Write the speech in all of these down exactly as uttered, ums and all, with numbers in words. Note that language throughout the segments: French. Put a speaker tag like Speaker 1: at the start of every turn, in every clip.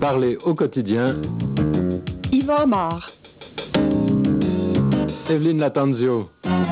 Speaker 1: Parler au quotidien.
Speaker 2: Yvan Amar.
Speaker 1: Evelyne Lattanzio.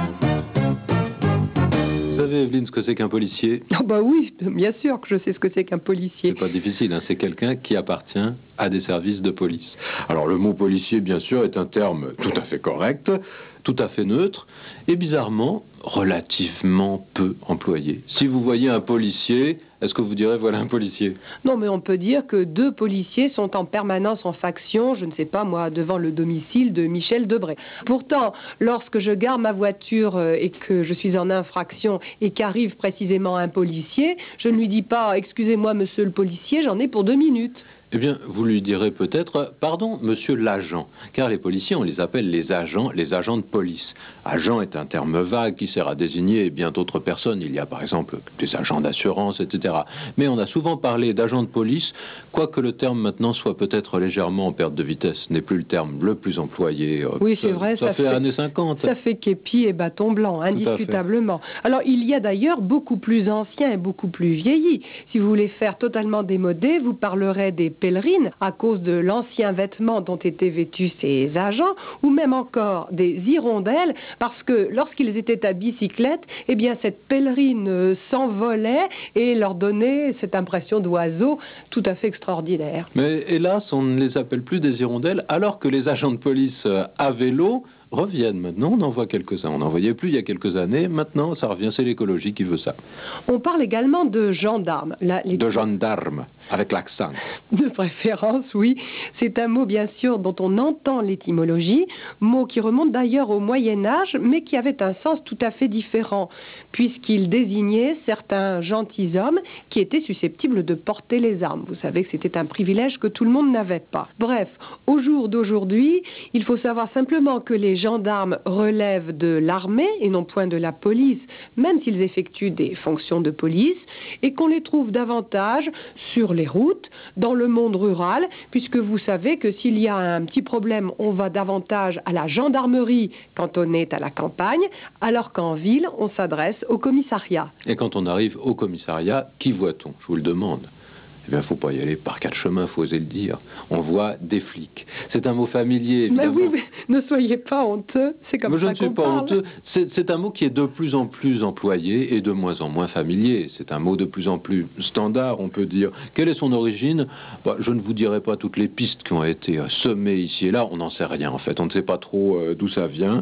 Speaker 1: Vous savez, Evelyne, ce que c'est qu'un policier?
Speaker 2: Ah bah oui, bien sûr que je sais ce que c'est qu'un policier.
Speaker 1: C'est pas difficile, hein, c'est quelqu'un qui appartient à des services de police. Alors le mot policier, bien sûr, est un terme tout à fait correct, tout à fait neutre, et bizarrement, relativement peu employé. Si vous voyez un policier, est-ce que vous direz voilà un policier?
Speaker 2: Non, mais on peut dire que deux policiers sont en permanence en faction, je ne sais pas moi, devant le domicile de Michel Debré. Pourtant, lorsque je gare ma voiture et que je suis en infraction et qu'arrive précisément un policier, je ne lui dis pas « Excusez-moi, monsieur le policier, j'en ai pour deux minutes ».
Speaker 1: Eh bien, vous lui direz peut-être « Pardon, monsieur l'agent », car les policiers, on les appelle les agents, les agents de police. Agent est un terme vague qui sert à désigner bien d'autres personnes. Il y a par exemple des agents d'assurance, et cetera. Mais on a souvent parlé d'agents de police, quoique le terme maintenant soit peut-être légèrement en perte de vitesse. Ce n'est plus le terme le plus employé.
Speaker 2: Oui, c'est vrai.
Speaker 1: Ça, ça, ça fait, fait années cinquante.
Speaker 2: Ça fait képi et bâton blanc, indiscutablement. Alors, il y a d'ailleurs beaucoup plus anciens et beaucoup plus vieillis. Si vous voulez faire totalement démodé, vous parlerez des pèlerines à cause de l'ancien vêtement dont étaient vêtus ces agents, ou même encore des hirondelles, parce que lorsqu'ils étaient à bicyclette, eh bien cette pèlerine euh, s'envolait et leur donnait cette impression d'oiseau tout à fait extraordinaire.
Speaker 1: Mais hélas, on ne les appelle plus des hirondelles, alors que les agents de police à vélo reviennent maintenant. On en voit quelques-uns. On n'en voyait plus il y a quelques années. Maintenant, ça revient. C'est l'écologie qui veut ça.
Speaker 2: On parle également de gendarmes. Là, les...
Speaker 1: De gendarmes, avec l'accent.
Speaker 2: De préférence, oui. C'est un mot, bien sûr, dont on entend l'étymologie. Mot qui remonte d'ailleurs au Moyen-Âge, mais qui avait un sens tout à fait différent, puisqu'il désignait certains gentilshommes qui étaient susceptibles de porter les armes. Vous savez que c'était un privilège que tout le monde n'avait pas. Bref, au jour d'aujourd'hui, il faut savoir simplement que les gendarmes relèvent de l'armée et non point de la police, même s'ils effectuent des fonctions de police, et qu'on les trouve davantage sur les routes, dans le monde rural, puisque vous savez que s'il y a un petit problème, on va davantage à la gendarmerie quand on est à la campagne, alors qu'en ville, on s'adresse au commissariat.
Speaker 1: Et quand on arrive au commissariat, qui voit-on? Je vous le demande. Eh bien, il ne faut pas y aller par quatre chemins, il faut oser le dire. On voit des flics. C'est un mot familier, évidemment.
Speaker 2: Mais oui, mais ne soyez pas honteux, c'est comme
Speaker 1: mais
Speaker 2: ça
Speaker 1: je ne suis pas
Speaker 2: parle.
Speaker 1: honteux. C'est un mot qui est de plus en plus employé et de moins en moins familier. C'est un mot de plus en plus standard, on peut dire. Quelle est son origine? Bah, je ne vous dirai pas toutes les pistes qui ont été semées ici et là. On n'en sait rien, en fait. On ne sait pas trop euh, d'où ça vient.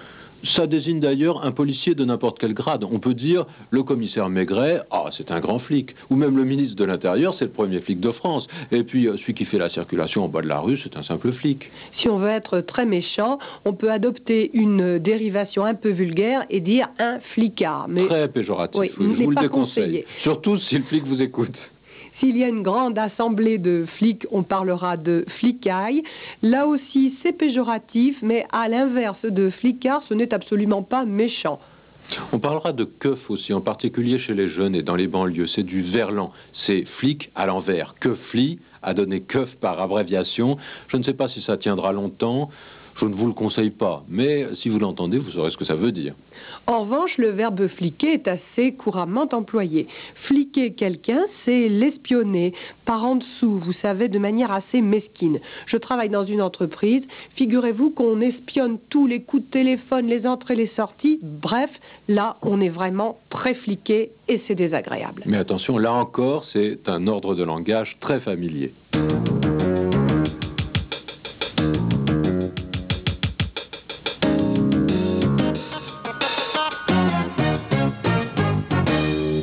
Speaker 1: Ça désigne d'ailleurs un policier de n'importe quel grade. On peut dire le commissaire Maigret, ah, c'est un grand flic. Ou même le ministre de l'Intérieur, c'est le premier flic de France. Et puis celui qui fait la circulation en bas de la rue, c'est un simple flic.
Speaker 2: Si on veut être très méchant, on peut adopter une dérivation un peu vulgaire et dire un flicard. Mais...
Speaker 1: Très péjoratif,
Speaker 2: oui,
Speaker 1: oui, je vous le déconseille.
Speaker 2: Conseillé.
Speaker 1: Surtout si le flic vous écoute.
Speaker 2: S'il y a une grande assemblée de flics, on parlera de flicaille. Là aussi, c'est péjoratif, mais à l'inverse de flicard, ce n'est absolument pas méchant.
Speaker 1: On parlera de keuf aussi, en particulier chez les jeunes et dans les banlieues. C'est du verlan, c'est flic à l'envers. Keufli a donné keuf par abréviation. Je ne sais pas si ça tiendra longtemps. Je ne vous le conseille pas, mais si vous l'entendez, vous saurez ce que ça veut dire.
Speaker 2: En revanche, le verbe fliquer est assez couramment employé. Fliquer quelqu'un, c'est l'espionner par en dessous, vous savez, de manière assez mesquine. Je travaille dans une entreprise, figurez-vous qu'on espionne tous les coups de téléphone, les entrées, les sorties. Bref, là, on est vraiment très fliqué et c'est désagréable.
Speaker 1: Mais attention, là encore, c'est un ordre de langage très familier.